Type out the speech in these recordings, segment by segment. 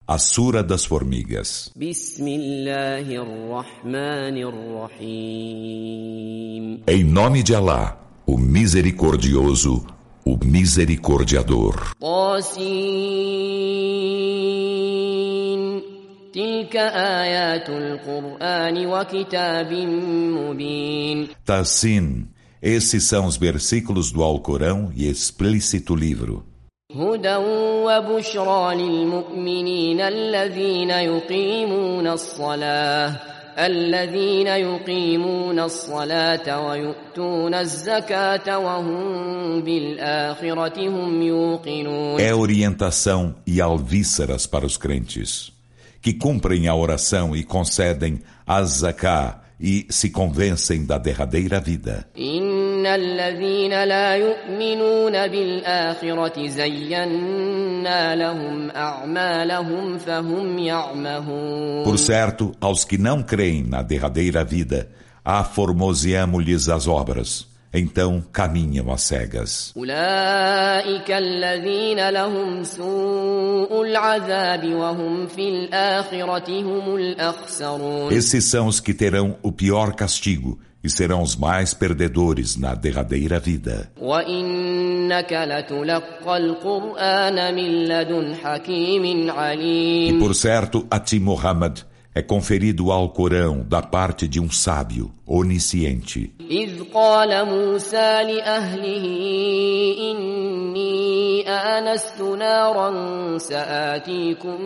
A Sura das Formigas. Em nome de Alá, o Misericordioso, o Misericordiador. Tassin, esses são os versículos do Alcorão e explícito livro. هدى وبشرى للمؤمنين الذين يقيمون الصلاة ويؤتون الزكاة وهم بالآخرة هم يوقنون. É orientação e alvíceras para os crentes, que cumprem a oração e concedem a zaká e se convencem da derradeira vida. إن الذين لا يؤمنون بالآخرة زينا لهم أعمالهم فهم يعمهون. Por certo, aos que não creem na derradeira vida, aformoseamo-lhes as obras, então caminham às cegas. أولئك الذين لهم سوء العذاب وهم في الآخرة هم الأخسرون. Esses são os que terão o pior castigo e serão os mais perdedores na derradeira vida. وإنك لتلقى القرآن من لدن حكيم عليم. E por certo, a ti, Muhammad, é conferido o Alcorão da parte de um sábio, onisciente. إذ قال موسى لأهله إني آنست نارا سآتيكم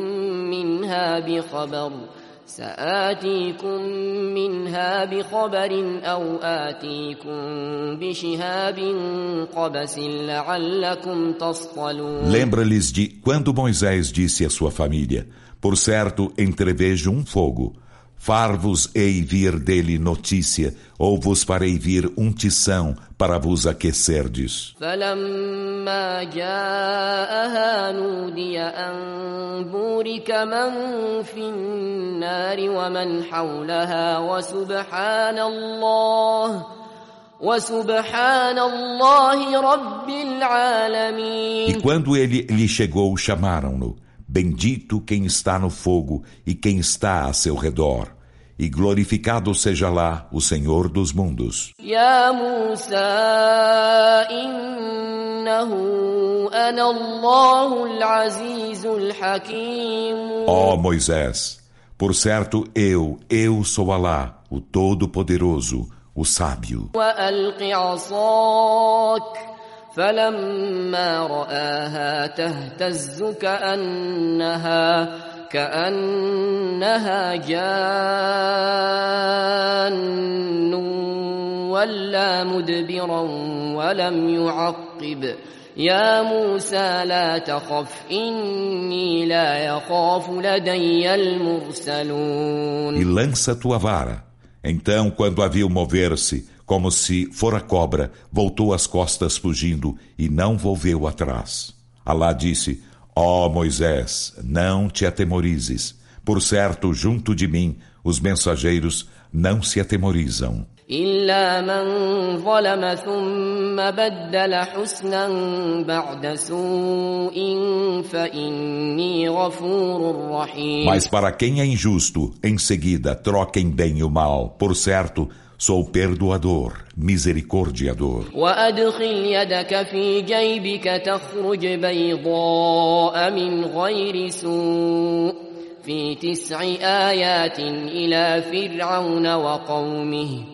منها بخبر أو آتيكم بشهاب قبس لعلكم تصطلون. Lembra-lhes de quando Moisés disse à sua família: por certo, entrevejo um fogo. Far-vos-ei vir dele notícia, ou vos farei vir um tição para vos aquecerdes. فلما جاءها نودي أن بورك من في النار ومن حولها وسبحان الله رب العالمين. E quando ele lhe chegou, chamaram-no: bendito quem está no fogo e quem está a seu redor, e glorificado seja lá o Senhor dos mundos. يا موسى إنه أنا الله العزيز الحكيم. Ó Moisés, por certo eu sou Alá, o Todo-Poderoso, o Sábio. وألق عصاك فلما رآها تهتز كأنها جان ولا مدبرا ولم يعقب يا موسى لا تخف إني لا يخاف لدي المرسلون. E lança tua vara. Então, quando a viu mover-se, como se fora cobra, voltou as costas fugindo e não volveu atrás. Alá disse: ó Moisés, não te atemorizes. Por certo, junto de mim, os mensageiros não se atemorizam. إلا من ظلم ثم بدل حسنا بعد سوء فإني غفور رحيم. Mas para quem é injusto, em seguida troquem bem o mal. Por certo, sou perdoador, misericordiador. وأدخل يدك في جيبك تخرج بيضاء من غير سوء في 9 آيات إلى فرعون وقومه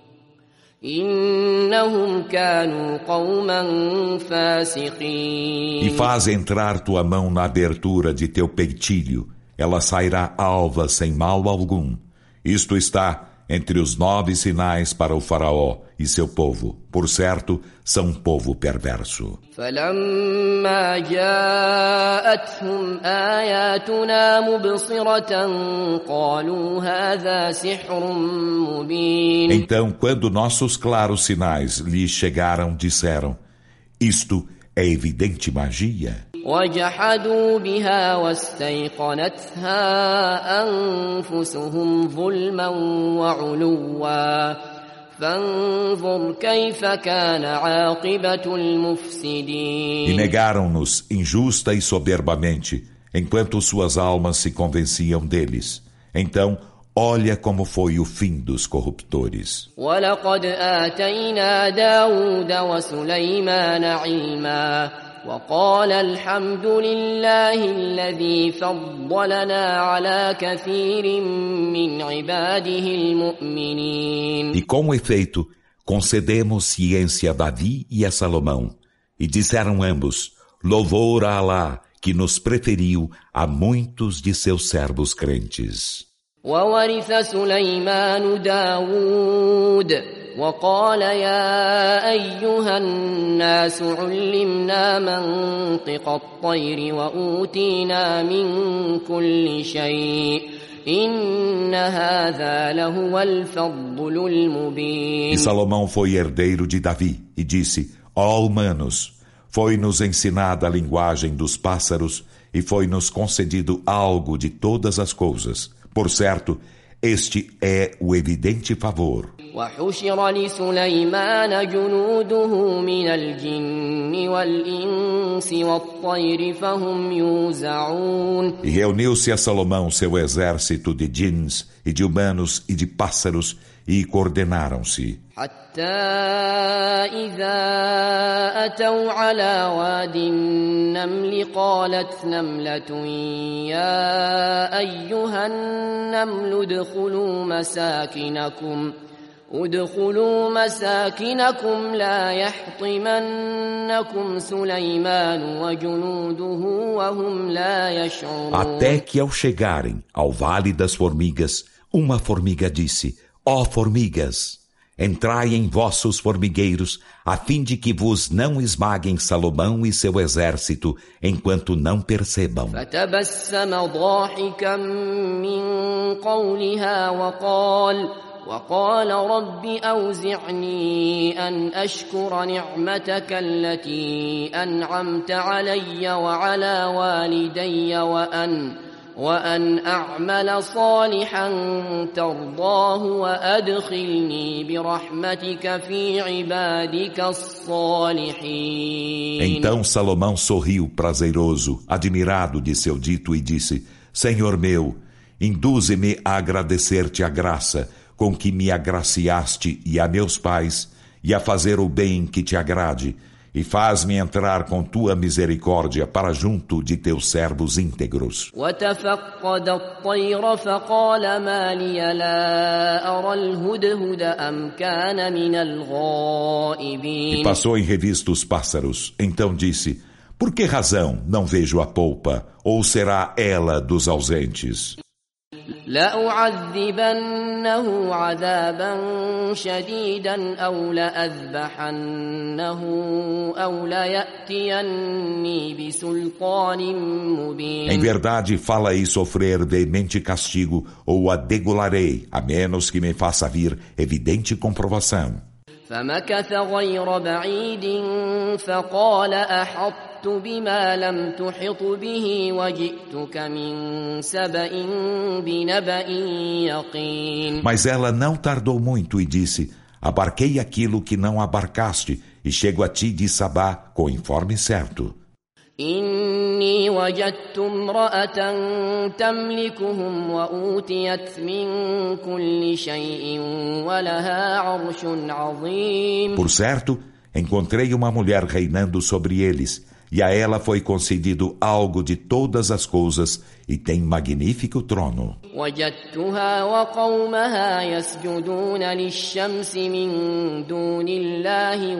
إنهم كانوا قوما فاسقين. E faz entrar tua mão na abertura de teu peitilho. Ela sairá alva sem mal algum. Isto está entre os 9 sinais para o faraó e seu povo. Por certo, são um povo perverso. فلما جاءتهم آياتنا مبصرة قالوا هذا سحر مبين. Então, quando nossos claros sinais lhes chegaram, disseram: isto é evidente magia. وجحدوا بها واستيقنتها أنفسهم ظلما وعلوا فانظر كيف كان عاقبة المفسدين. E negaram-nos injusta e soberbamente, enquanto suas almas se convenciam deles. Então, olha como foi o fim dos corruptores. وَلَقَدْ آتَيْنَا دَاوُودَ وَسُلَيْمَانَ عِلْمًا وَقَالَ الْحَمْدُ لِلَّهِ الَّذِي فَضَّلَنَا عَلَى كَثِيرٍ مِّنْ عِبَادِهِ الْمُؤْمِنِينَ. E com efeito, concedemos ciência a Davi e a Salomão. E disseram ambos, louvor a Alá, que nos preferiu a muitos de seus servos crentes. وَوَرِثَ سُلَيْمَانُ دَاوُودَ وَقَالَ يَا أَيُّهَا النَّاسُ عُلِّمْنَا مَنطِقَ الطَّيْرِ وَأُوتِينَا مِنْ كُلِّ شَيْءٍ إِنَّ هَذَا لَهُوَ الْفَضْلُ الْمُبِينُ. E Salomão foi herdeiro de Davi e disse, ó humanos, foi-nos ensinada a linguagem dos pássaros e foi-nos concedido algo de todas as coisas. Por certo, este é o evidente favor. وحشر لسليمان جنوده من الجن والإنس والطير فهم يوزعون. E reuniu-se a Salomão seu exército de djinns e de humanos e de pássaros e coordenaram-se. حتى إذا أتوا على واد النمل قالت نملة يا أيها النمل ادخلوا مساكنكم لا يحطمنكم سليمان وجنوده وهم لا يشعرون. Até que ao chegarem ao Vale das Formigas, uma formiga disse, ó formigas, entrai em vossos formigueiros, a fim de que vos não esmaguem Salomão e seu exército, enquanto não percebam. فتبسم ضاحكا من قولها وقال رب أوزعني أن أشكر نعمتك التي أنعمت علي وعلى والدي وأن أعمل صالحا ترضاه وأدخلني برحمتك في عبادك الصالحين. Então Salomão sorriu prazeroso, admirado de seu dito, e disse, Senhor meu, induze-me a agradecer-te a graça com que me agraciaste e a meus pais, e a fazer o bem que te agrade, e faz-me entrar com tua misericórdia para junto de teus servos íntegros. وتفقد الطير فقال ما لي لا أرى الهدهد أم كان من الغائبين. E passou em revista os pássaros. Então disse, por que razão não vejo a polpa? Ou será ela dos ausentes? لأعذبنه عذابا شديدا أو لأذبحنه أو ليأتيني بسلطان مبين. Em verdade, fala-ei sofrer veemente castigo, ou a degolarei, a menos que me faça vir evidente comprovação. فمكث غير بعيد فقال أحطت بما لم تحط به وجئتك من سبأ بنبأ يقين. Mas ela não tardou muito e disse, abarquei aquilo que não abarcaste e chego a ti de Sabá com informe certo. إني وجدت امرأة تملكهم وأوتيت من كل شيء ولها عرش عظيم. Por certo, encontrei uma mulher reinando sobre eles, e a ela foi concedido algo de todas as coisas, e tem magnífico trono. وجدتها وقومها يسجدون للشمس من دون الله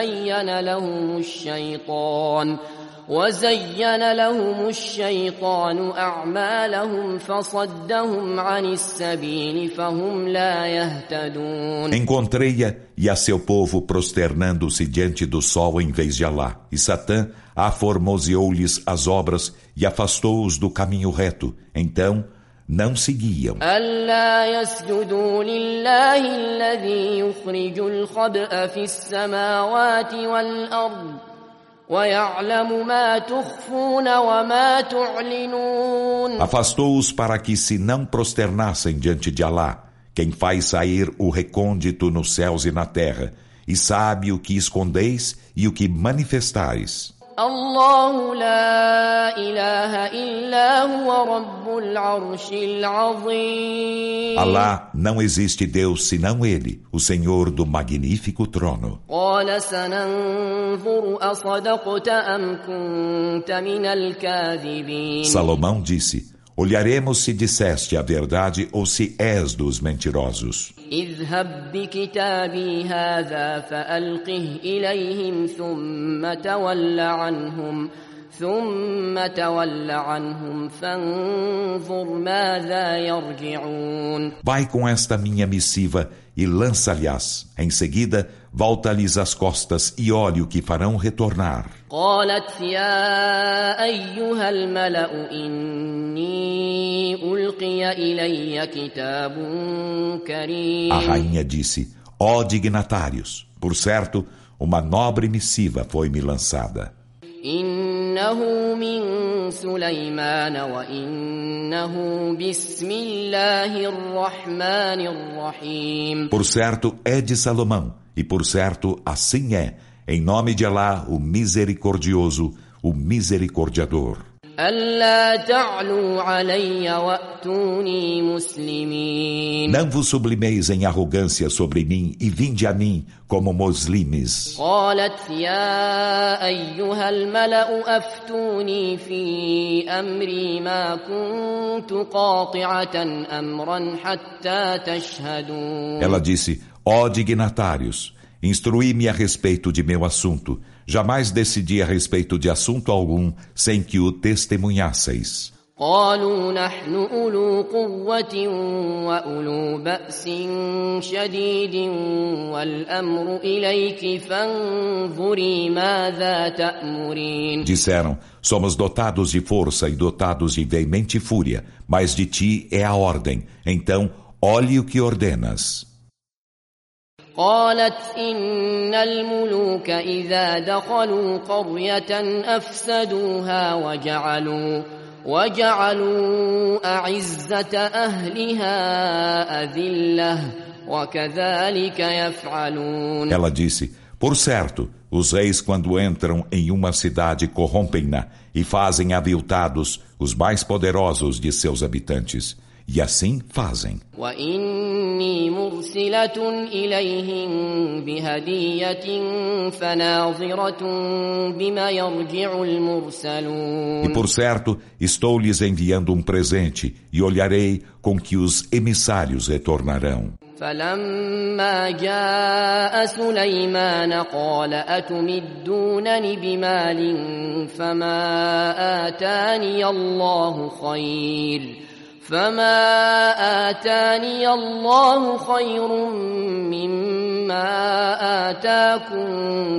وزين لهم الشيطان أعمالهم فصدهم عن السبيل فهم لا يهتدون. Encontrei-a e a seu povo prosternando-se diante do sol em vez de Alá. E Satã aformoseou-lhes as obras e afastou-os do caminho reto. Então não seguiam. ألا يسجدوا لله الذي يخرج الخبأ في السماوات والأرض وَيَعْلَمُ مَا تُخْفُونَ وَمَا تُعْلِنُونَ. Afastou-os para que se não prosternassem diante de Alá, quem faz sair o recôndito nos céus e na terra, e sabe o que escondeis e o que manifestais. الله لا إله إلا هو رب العرش العظيم. Alá, não existe Deus senão Ele, o Senhor do magnífico trono. قال سننظر أصدقت أم كنت من الكاذبين. Salomão disse: olharemos se disseste a verdade ou se és dos mentirosos. اذهب بكتابي هذا فألقه إليهم ثم تول عنهم فانظر ماذا يرجعون. Vai com esta minha missiva e lança-lhes. Em seguida, volta-lhes as costas e olhe o que farão retornar. قالت يا أيها الملأ إني ألقي إلي كتاب كريم. A rainha disse: ó dignatários, por certo, uma nobre missiva foi-me lançada. إنه من سليمان وإنه بسم الله الرحمن الرحيم. Por certo, é de Salomão, e por certo, assim é, em nome de Alá, o misericordioso, o misericordiador. ألا تعلوا علي وأتوني مسلمين. Não vos sublimeis em arrogância sobre mim e vinde a mim como muslimes. قالت يا أيها الملأ أفتوني في أمري ما كنت قاطعة أمرا حتى تشهدون. Ela disse: ó dignatários, instruí-me a respeito de meu assunto. Jamais decidi a respeito de assunto algum sem que o testemunhasseis. قالوا نحن أولو قوة وأولو بأس شديد والأمر إليك فانظري ماذا تأمرين. Disseram: somos dotados de força e dotados de veemente fúria, mas de ti é a ordem. Então, olhe o que ordenas. قالت إن الملوك إذا دخلوا قرية أفسدوها وجعلوا أعزة أهلها أذلة وكذلك يفعلون. Ela disse: por certo, os reis quando entram em uma cidade corrompem-na e fazem aviltados os mais poderosos de seus habitantes. E assim fazem. وإني مرسلة إليهم بهدية فناظرة بما يرجع المرسلون. E por certo, estou-lhes enviando um presente e olharei com que os emissários retornarão. فلما جاء سليمان قال أتمدونني بمال فما آتاني الله خير مما آتاكم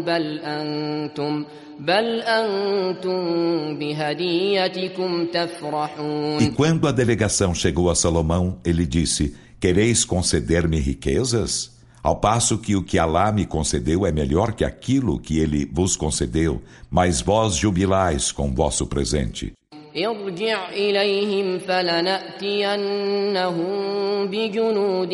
بل أنتم بهديتكم تفرحون. E quando a delegação chegou a Salomão, ele disse: quereis conceder-me riquezas? Ao passo que o que Alá me concedeu é melhor que aquilo que ele vos concedeu, mas vós jubilais com vosso presente. ارجع إليهم فلنأتينهم بجنود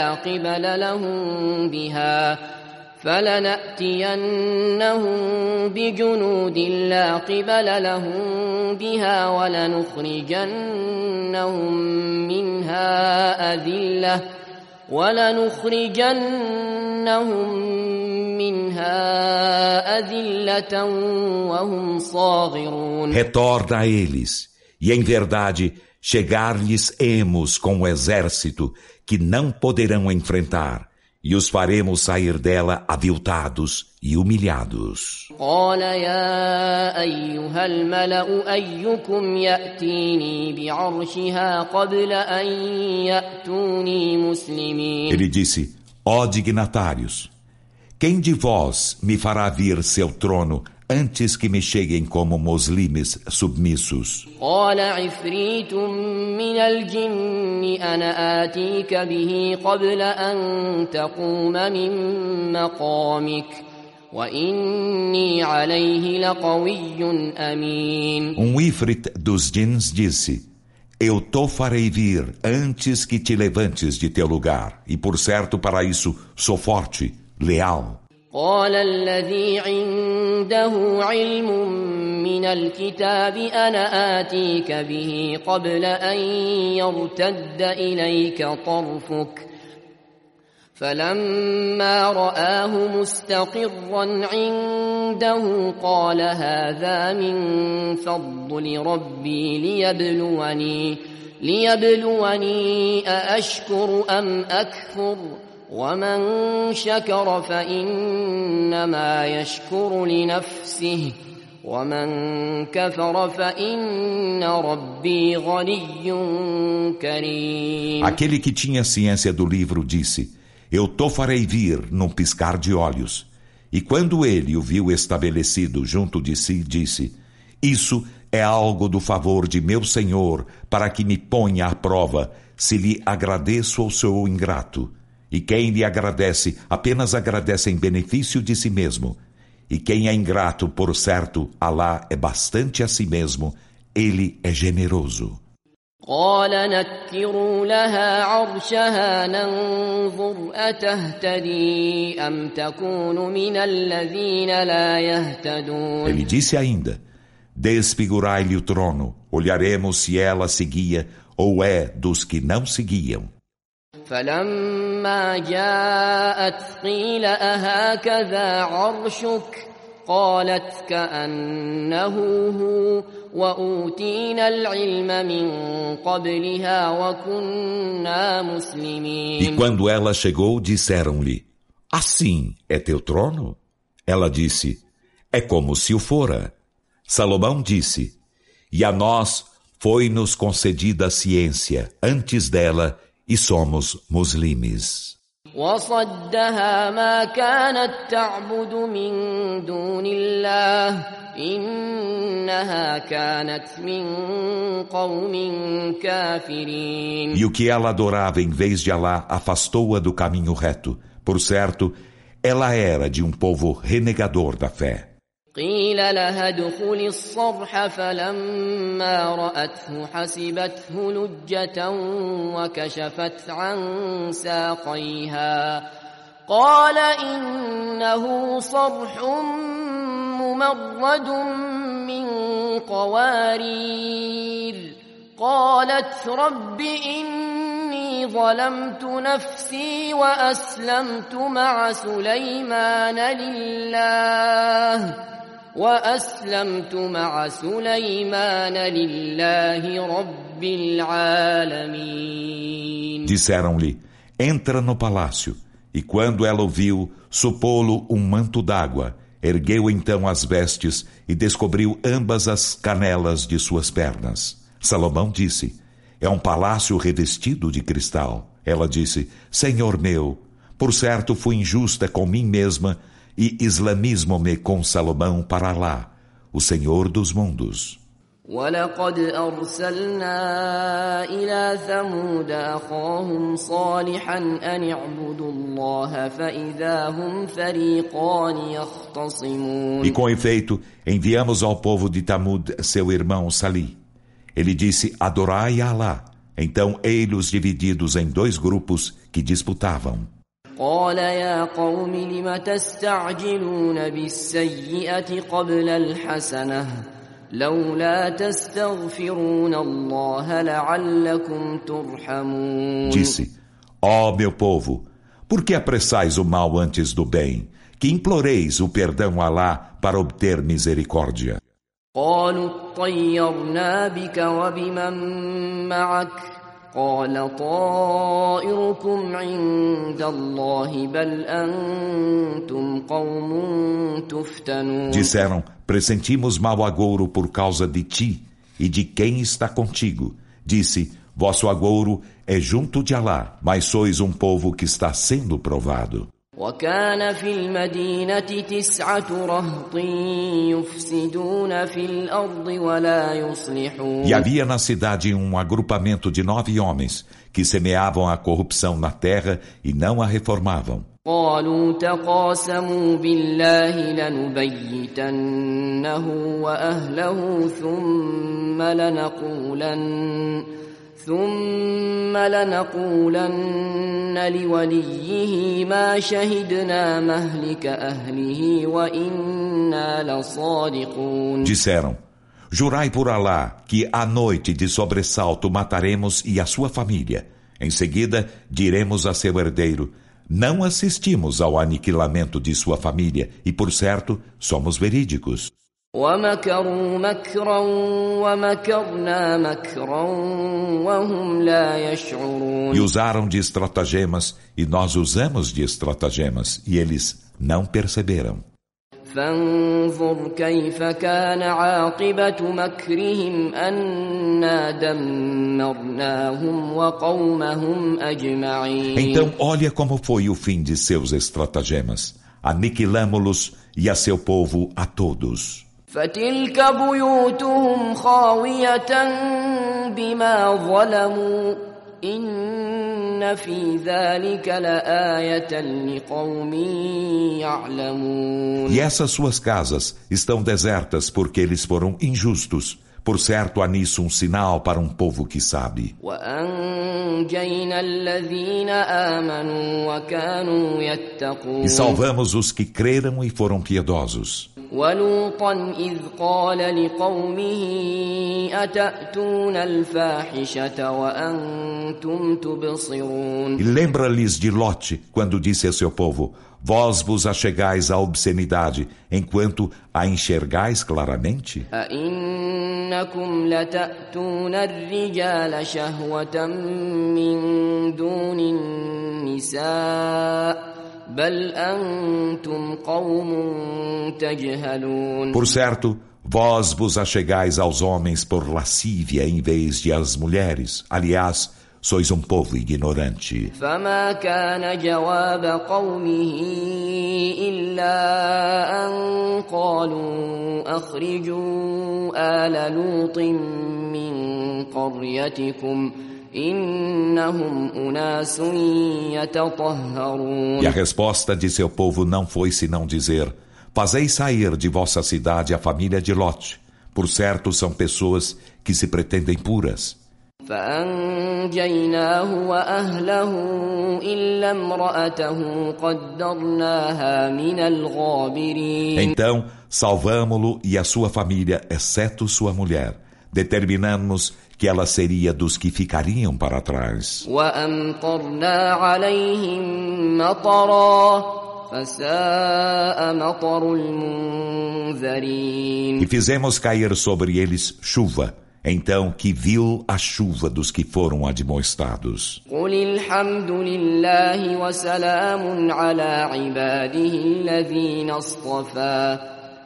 لا قبل لهم بها ولنخرجنهم منها أذلة وهم صاغرون. Retorna a eles, e em verdade chegar-lhes-emos com um exército que não poderão enfrentar, e os faremos sair dela aviltados e humilhados. قال يا أيها الملأ أيكم يأتيني بعرشها قبل أن يأتوني مسلمين. Ele disse: ó dignatários, quem de vós me fará vir seu trono antes que me cheguem como muslimes submissos? قال عفريت من الجن أنا آتيك به قبل أن تقوم من مقامك وإني عليه لقوي أمين. Ifrit dos djinns disse: eu te farei vir antes que te levantes de teu lugar, e por certo para isso sou forte, leal. قال الذي عنده علم من الكتاب أنا آتيك به قبل أن يرتد إليك طرفك فلما رآه مستقرا عنده قال هذا من فضل ربي ليبلوني أأشكر أم أكفر ومن شكر فإنما يشكر لنفسه ومن كفر فإن ربي غني كريم. Aquele que tinha ciência do livro disse: Eu te farei vir num piscar de olhos. E quando ele o viu estabelecido junto de si, disse: Isso é algo do favor de meu Senhor, para que me ponha à prova, se lhe agradeço ou sou ingrato. E quem lhe agradece, apenas agradece em benefício de si mesmo. E quem é ingrato, por certo, Alá é bastante a si mesmo, ele é generoso. قال نكروا لها عرشها ننظر أتهتدي أم تكون من الذين لا يهتدون. Ele disse ainda: Desfigurai-lhe o trono, olharemos se ela seguia ou é dos que não seguiam. فلما جاءت قيل أهكذا عرشك قالت كأنه هو وأوتينا العلم من قبلها وكنا مسلمين. E quando ela chegou, disseram-lhe: Assim é teu trono? Ela disse: É como se o fora. Salomão disse: E a nós foi-nos concedida a ciência antes dela, e somos muslimes. وصدها ما كانت تعبد من دون الله إنها كانت من قوم كافرين. E o que ela adorava em vez de Alá afastou-a do caminho reto. Por certo, ela era de um povo renegador da fé. قيل لها ادخلي الصرح فلما رأته حسبته لجة وكشفت عن ساقيها قال إنه صرح ممرد من قوارير قالت رب إني ظلمت نفسي وأسلمت مع سليمان لله رب العالمين. Disseram-lhe: Entra no palácio. E quando ela o viu, supô-lo um manto d'água. Ergueu então as vestes e descobriu ambas as canelas de suas pernas. Salomão disse: É um palácio revestido de cristal. Ela disse: Senhor meu, por certo fui injusta com mim mesma e islamismo-me com Salomão para Alá, o Senhor dos mundos. وَلَقَدْ أَرْسَلْنَا إِلَى ثَمُودَ أَخَاهُمْ صَالِحًا أَنِ اعْبُدُوا اللَّهَ فَإِذَا هُمْ فَرِيقَانِ يَخْتَصِمُونَ. E com efeito, enviamos ao povo de Tamud seu irmão Salih. Ele disse: Adorai a Alá. Então eles divididos em dois grupos que disputavam. قال يا قوم لم تستعجلون بالسيئة قبل الحسنة لولا تستغفرون الله لعلكم ترحمون. Disse: Ó meu povo, por que apressais o mal antes do bem? Que imploreis o perdão a Alá para obter misericórdia. قالوا اطيرنا بك وبمن معك قال طائركم عند الله بل أنتم قوم تفتنون. Disseram: pressentimos mau agouro por causa de ti e de quem está contigo. Disse: vosso agouro é junto de Alá, mas sois um povo que está sendo provado. وكان في المدينة 9 رهط يفسدون في الأرض ولا يصلحون. E havia na cidade um agrupamento de 9 homens que semeavam a corrupção na terra e não a reformavam. قالوا تقاسموا بالله لنبيتنه وأهله ثم لنقولن لوليه ما شهدنا مهلك أهله وإنا لصادقون. Disseram: Jurai por Alá que à noite de sobressalto mataremos e a sua família. Em seguida, diremos a seu herdeiro: Não assistimos ao aniquilamento de sua família e, por certo, somos verídicos. ومكروا مكرا ومكرنا مكرا وهم لا يشعرون. E usaram de estratagemas e nós usamos de estratagemas e eles não perceberam. فانظر كيف كان عاقبة مكرهم أنا دمرناهم وقومهم أجمعين. Então olha como foi o fim de seus estratagemas. Aniquilamo-los e a seu povo a todos. فتلك بيوتهم خاوية بما ظلموا إن في ذلك لآية لقوم يعلمون. E essas suas casas estão desertas porque eles foram injustos. Por certo, há nisso um sinal para um povo que sabe. وأنجينا الذين آمنوا وكانوا يتقون. E salvamos os que creram e foram piedosos. ولوطا إذ قال لقومه أتأتون الفاحشة وأنتم تبصرون. E lembra-lhes de Lote, quando disse a seu povo: Vós vos achegais à obscenidade, enquanto a enxergais claramente? أئنكم لتأتون الرجال شهوة من دون النساء بل أنتم قوم تجهلون. Por certo, vós vos achegais aos homens por lascívia em vez de às mulheres. Aliás, sois um povo ignorante. فما كان جواب قومه إلا أن قالوا أخرجوا آل لوط من قريتكم إنهم أناس يتطهرون. E a resposta de seu povo não foi senão dizer: Fazei sair de vossa cidade a família de Lot. Por certo, são pessoas que se pretendem puras. فأنجيناه وأهله إلا امرأته قدرناها من الغابرين. Então, salvamo-lo e a sua família, exceto sua mulher. Determinamos que ela seria dos que ficariam para trás. وأمطرنا عليهم مطرا فساء مطر المنذرين. E fizemos cair sobre eles chuva. Então, que vil a chuva dos que foram admoestados. قل الحمد لله وسلام على عباده الذين اصطفى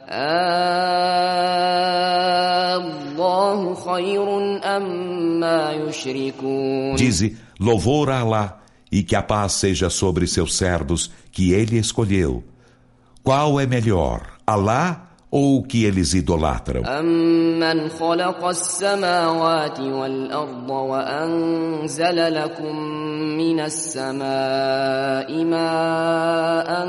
الله خير أما يشركون. Dize, louvor a Alá, e que a paz seja sobre seus servos que ele escolheu. Qual é melhor, Alá ou o que eles idolatram? أمن خلق السماوات والأرض وأنزل لكم من السماء ماء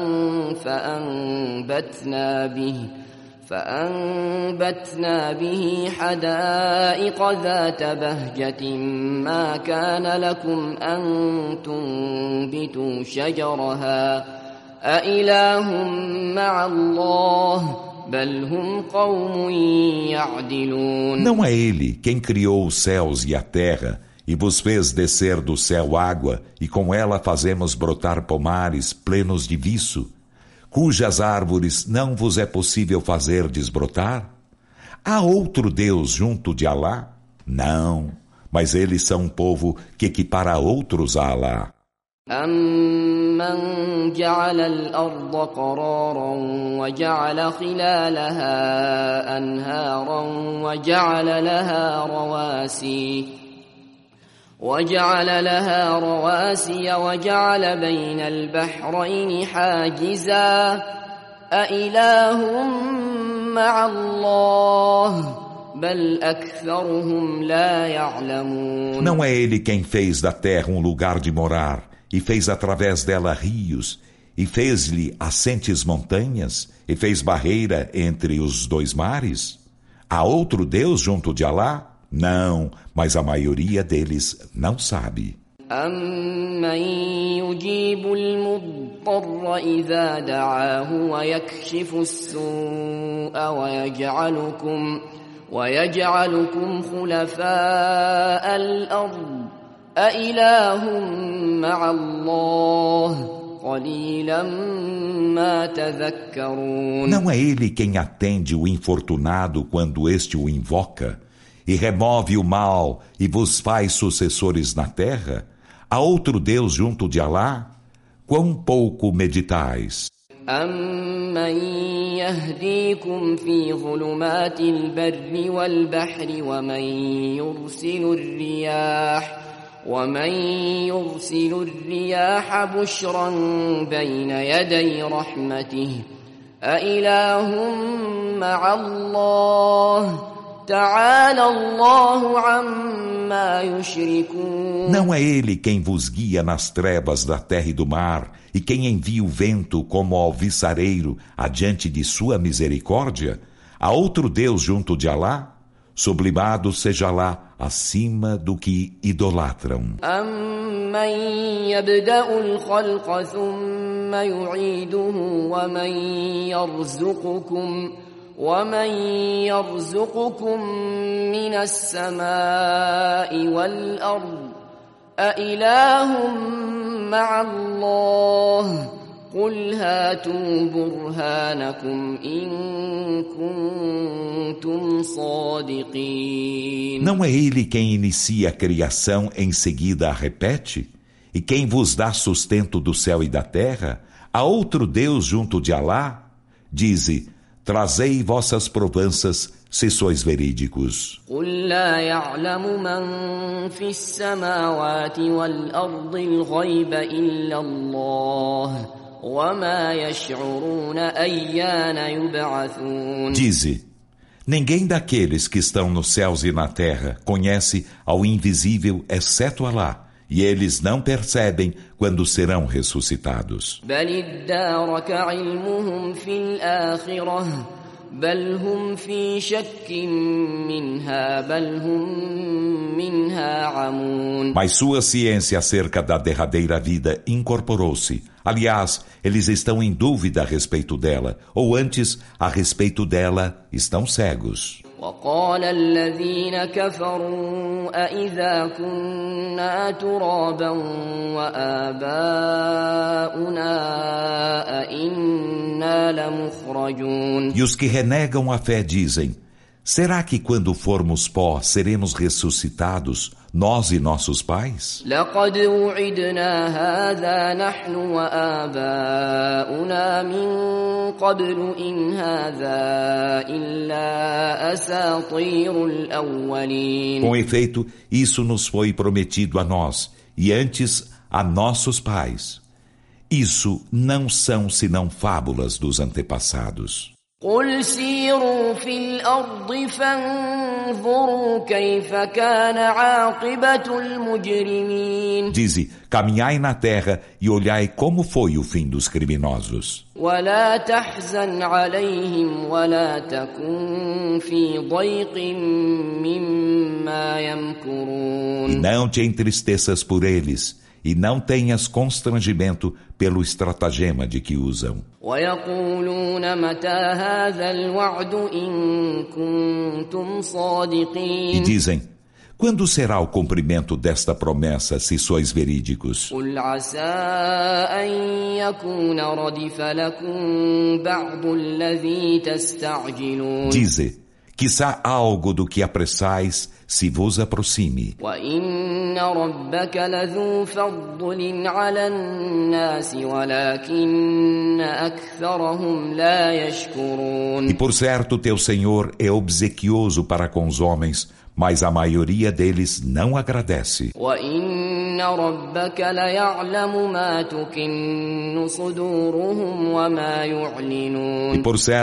فأنبتنا به حدائق ذات بهجة ما كان لكم أن تنبتوا شجرها أإله مع الله بل هم قوم يعدلون. Não é ele quem criou os céus e a terra e vos fez descer do céu água e com ela fazemos brotar pomares plenos de viço, cujas árvores não vos é possível fazer desbrotar? Há outro Deus junto de Alá? Não, mas eles são um povo que equipara outros a Alá. أَمَّنْ جَعَلَ الْأَرْضَ قَرَارًا وَجَعَلَ خِلَالَهَا أَنْهَارًا وَجَعَلَ لَهَا رَوَاسِيَ وَجَعَلَ بَيْنَ الْبَحْرَيْنِ حَاجِزًا أَإِلَٰهٌ مَّعَ اللَّهِ بَلْ أَكْثَرُهُمْ لَا يَعْلَمُونَ. Não é ele quem fez da terra um lugar de morar e fez através dela rios e fez-lhe assentes montanhas e fez barreira entre os dois mares? Há outro Deus junto de Alá? Não, mas a maioria deles não sabe. أَمَّن يُجِيبُ الْمُضْطَرَّ إِذَا دَعَاهُ وَيَكْشِفُ السُّوءَ وَيَجْعَلُكُمْ خُلَفَاءَ الْأَرْضِ أَإِلَٰهٌ مَّعَ اللَّهِ قَلِيلًا مَّا تَذَكَّرُونَ. Não é ele quem atende o infortunado quando este o invoca e remove o mal e vos faz sucessores na terra? Há outro Deus junto de Alá? Quão pouco meditais! أَمَّن يَهْدِيكُمْ فِي ظُلُمَاتِ الْبَرِّ وَالْبَحْرِ ومن يرسل الرياح بشرا بين يدي رحمته أإله مع الله تعالى الله عما يشركون. Não é ele quem vos guia nas trevas da terra e do mar e quem envia o vento como alviçareiro adiante de sua misericórdia? Há outro Deus junto de Alá? Sublimado seja lá acima do que idolatram. أَمَّن يَبْدَأُ الْخَلْقَ ثُمَّ يُعِيدُهُ ومن يرزقكم من السماء والأرض أإله مع الله قل هاتوا برهانكم إن كنتم صادقين. Não é ele quem inicia a criação em seguida a repete? E quem vos dá sustento do céu e da terra? Há outro Deus junto de Alá? Dize, trazei vossas provanças se sois verídicos. قل لا يعلم من في السماوات والأرض الغيب إلا الله وما يشعرون أيان يبعثون. Dize, ninguém daqueles que estão nos céus e na terra conhece ao invisível exceto Alá, e eles não percebem quando serão ressuscitados. بل ادارك علمهم في الآخرة بل هم في شك منها بل هم منها عمون. Mas sua ciência acerca da derradeira vida incorporou-se. Aliás, eles estão em dúvida a respeito dela, ou antes, a respeito dela, estão cegos. وقال الذين كفروا أإذا كنا ترابا وآباؤنا أإنا لمخرجون. E os que renegam a fé dizem, será que quando formos pó seremos ressuscitados, nós e nossos pais? لقد وعدنا هذا نحن وآباؤنا من قبل إن هذا إلا أساطير الأولين. Com efeito, isso nos foi prometido a nós, e antes a nossos pais. Isso não são senão fábulas dos antepassados. قل سيروا في الأرض فانظروا كيف كان عاقبة المجرمين. Dize, caminhai na terra e olhai como foi o fim dos criminosos. ولا تحزن عليهم ولا تكن في ضيق مما يمكرون. E não te entristeças por eles, e não tenhas constrangimento pelo estratagema de que usam. ويقولون متى هذا الوعد إن كنتم صادقين. E dizem, quando será o cumprimento desta promessa, se sois verídicos? قل عسى أن يكون ردف لكم بعض الذي تستعجلون. Dize, quiçá algo do que apressais se vos aproxime. وإن ربك لذو فضل على الناس ولكن أكثرهم لا يشكرون. E por certo teu Senhor é obsequioso para com os homens, mas a maioria deles não agradece. وإن ربك ليعلم ما تكن صدورهم وما يعلنون. E por certo,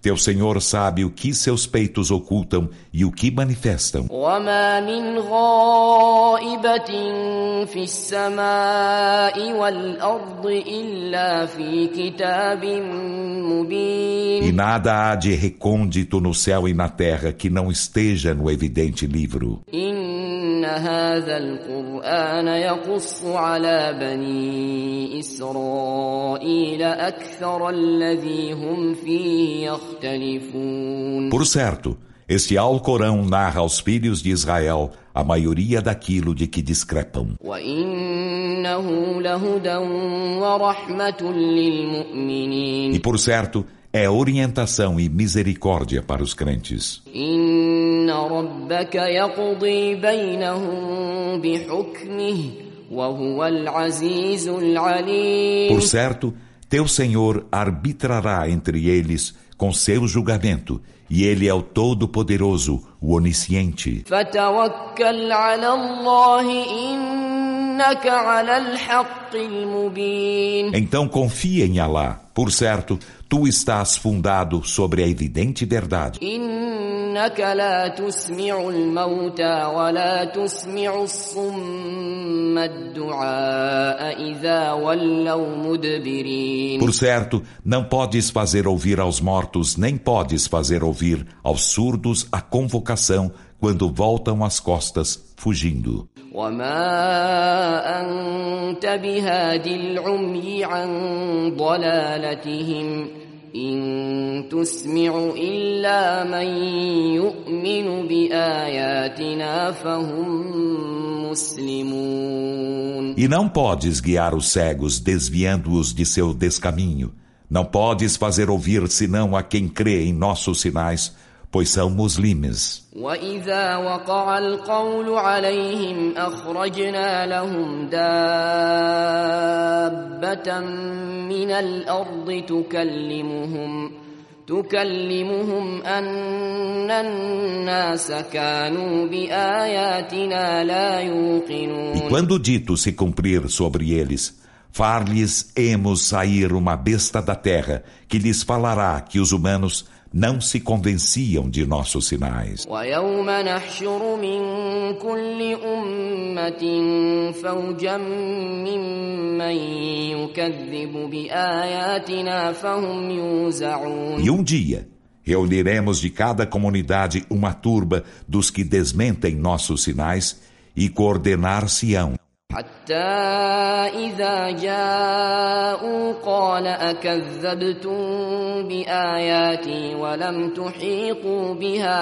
Teu Senhor sabe o que seus peitos ocultam e o que manifestam. وما من غائبة في السماء والأرض إلا في كتاب مبين. E nada há de recôndito no céu e na terra que não esteja no evidente livro. إن هذا القرآن يقص على بني إسرائيل أكثر الذي هم فيه يختلفون. Por certo, este Alcorão narra aos filhos de Israel a maioria daquilo de que discrepam. وإنه لهدى ورحمة للمؤمنين. E por certo, é orientação e misericórdia para os crentes. إن ربك يقضي بينهم بحكمه وهو العزيز العليم. Por certo, teu Senhor arbitrará entre eles com seu julgamento, e Ele é o Todo-Poderoso, o Onisciente. فتوكل على الله إنك على الحق المبين. Então confia em Alá. Por certo, tu estás fundado sobre a evidente verdade. إنك لا تسمع الموتى ولا تسمع الصم الدعاء إذا ولوا مدبرين. Por certo, não podes fazer ouvir aos mortos, nem podes fazer ouvir aos surdos a convocação quando voltam as costas, fugindo. وما أنت بهاد العمي عن ضلالتهم إن تسمع إلا من يؤمن بآياتنا فهم مسلمون. E não podes guiar os cegos, desviando-os de seu descaminho. Não podes fazer ouvir senão a quem crê em nossos sinais, pois são muslimes. وإذا وقع القول عليهم أخرجنا لهم دابة من الأرض تكلمهم أن الناس كانوا بآياتنا لا يوقنون. E quando o dito se cumprir sobre eles, far-lhes-emos sair uma besta da terra, que lhes falará que os humanos não se convenciam de nossos sinais. ويوم نحشر من كل أمة فوجا ممن يكذب بآياتنا فهم يوزعون. E um dia reuniremos de cada comunidade uma turba dos que desmentem nossos sinais e coordenar-se-ão. حتى إذا جاءوا قال أكذبتم بآياتي ولم تحيطوا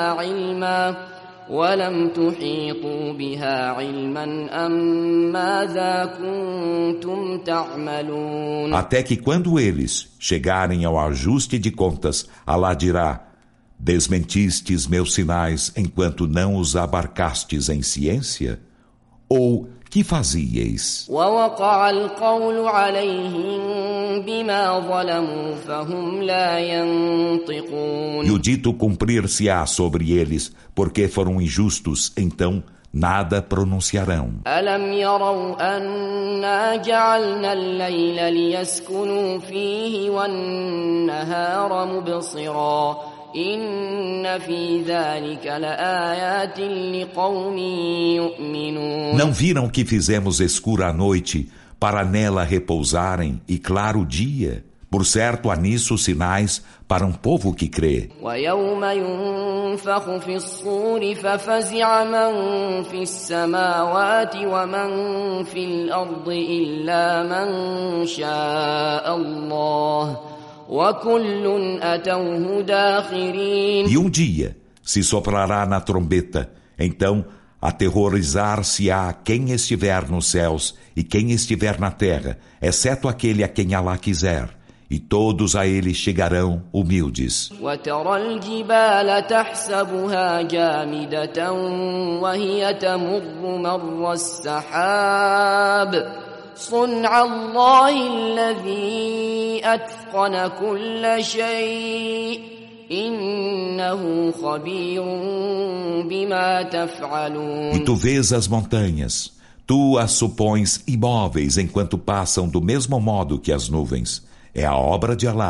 بها علما أم ماذا كنتم تعملون. Até que quando eles chegarem ao ajuste de contas, Alá dirá: desmentistes meus sinais enquanto não os abarcastes em ciência? Ou que fazieis? ووقع القول عليهم بما ظلموا فهم لا ينطقون. E o dito cumprir-se-á sobre eles, porque foram injustos, então nada pronunciarão. ألم يروا أنا جعلنا الليل ليسكنوا فيه والنهار مبصرا إن في ذلك لآيات لقوم يؤمنون. Não viram que fizemos escura a noite para nela repousarem e claro o dia? Por certo há nisso sinais para um povo que crê. ويوم ينفخ في الصور ففزع من في السماوات ومن في الأرض إلا من شاء الله وكل أتوه داخرين. E um dia se soprará na trombeta, então aterrorizar-se-á quem estiver nos céus e quem estiver na terra, exceto aquele a quem Alá quiser, e todos a ele chegarão humildes. وترى الجبال تحسبها جامدة وهي تمر مر السحاب صنع الله الذي أتقن كل شيء إنه خبير بما تفعلون. E tu vês as montanhas, tu as supões imóveis enquanto passam do mesmo modo que as nuvens. É a obra de Alá,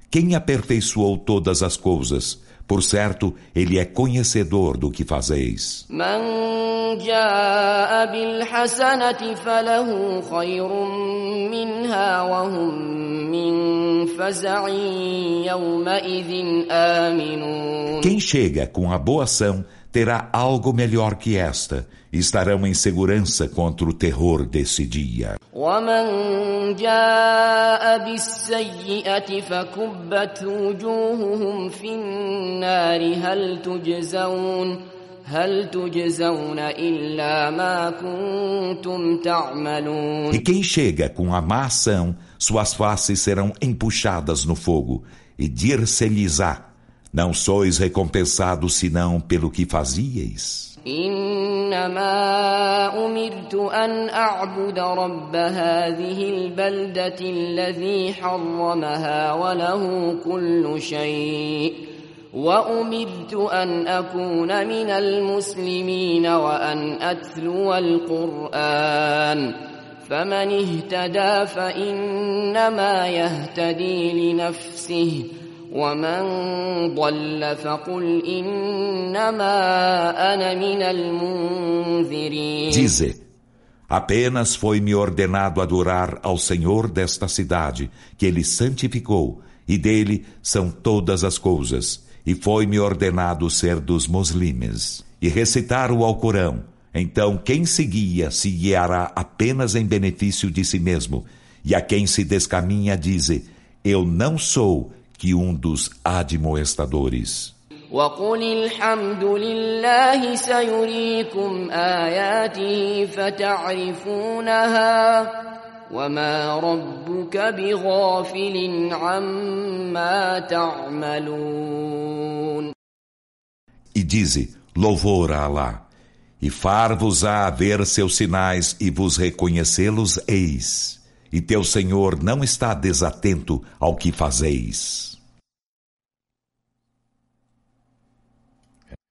Quem aperfeiçoou todas as coisas? Por certo, Ele é conhecedor do que fazeis. من جاء بالحسنة فله خير منها وهم من فزع يومئذ آمنون. Quem chega com a boa ação terá algo melhor que esta, e estarão em segurança contra o terror desse dia. ومن جاء بالسيئة فكبت وجوههم في النار هل تجزون إلا ما كنتم تعملون. E quem chega com a má ação, suas faces serão empuxadas no fogo, e dir-se-lhes-á: não sois recompensados senão pelo que fazieis. إنما أمرت أن أعبد رب هذه البلدة الذي حرمها وله كل شيء وأمرت أن أكون من المسلمين وأن أتلو القرآن فمن اهتدى فإنما يهتدي لنفسه ومن ضل فقل إنما أنا من المنذرين. Dize: apenas foi-me ordenado adorar ao Senhor desta cidade, que Ele santificou, e dele são todas as coisas, e foi-me ordenado ser dos muslimes, e recitar o Alcorão. Então quem se guiará apenas em benefício de si mesmo, e a quem se descaminha dize: eu não sou que dos admoestadores. وقل الحمد لله سيريكم آياته فتعرفونها وما ربك بغافل عما تعملون. E dize: louvor a Alá, e far-vos-á ver seus sinais e vos reconhecê-los eis. E teu Senhor não está desatento ao que fazeis.